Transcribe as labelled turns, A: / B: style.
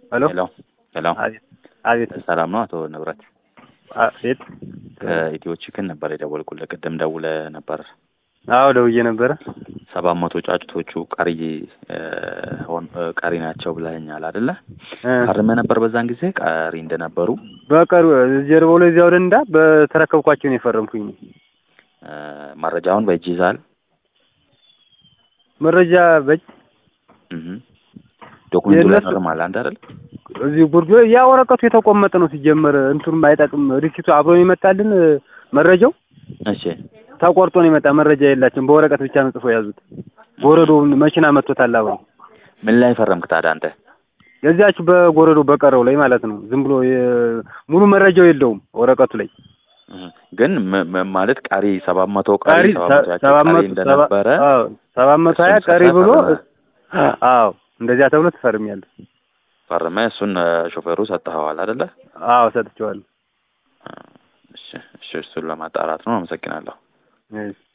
A: ሄሎ
B: ሄሎ ሄሎ፣
A: አቤት አቤት
B: ሰላም ነው አቶ ንብረት?
A: አቤት
B: ከኢትዮ ቺክን ነበር የደወልኩልህ። ቅድም ደውለህ ነበር።
A: አዎ ደውዬ ነበረ።
B: 700 ጫጩቶቹ ቀሪ ናቸው ብለኸኛል አይደለ? ፈርመህ ነበር በዛን ጊዜ ቀሪ እንደነበሩ?
A: በቀሩ ጀርባው ላይ እዚያው ደንዳ በተረከብኳቸው ነው የፈረምኩኝ።
B: መረጃውን በእጅ ይዛል?
A: መረጃ በእጅ
B: ዶክመንቱ ላይ ፈርመሃል አንተ አይደል?
A: እዚህ ጉርጆ ያ ወረቀቱ የተቆመጠ ነው ሲጀመር እንትኑም አይጠቅም። ሪሲቱ አብሮ ይመጣልን መረጃው።
B: እሺ
A: ተቆርጦ ነው የመጣ። መረጃ የላችሁም። በወረቀት ብቻ ነው ጽፎ ያዙት። ጎረዶ መኪና መጥቶታል። አብሮ
B: ምን ላይ ፈረምክ ታዲያ አንተ?
A: የዚያችሁ በጎረዶ በቀረው ላይ ማለት ነው። ዝም ብሎ ሙሉ መረጃው የለውም ወረቀቱ ላይ።
B: ግን ማለት ቀሪ 700 ቀሪ 700 እንደነበረ
A: 720 ቀሪ ብሎ አዎ እንደዚያ ተብሎ ትፈርሚያለሽ።
B: ፈርመህ እሱን ሾፌሩ ሰጥተኸዋል አይደለ?
A: አዎ ሰጥቼዋለሁ።
B: እሺ እሱን ለማጣራት ነው። አመሰግናለሁ።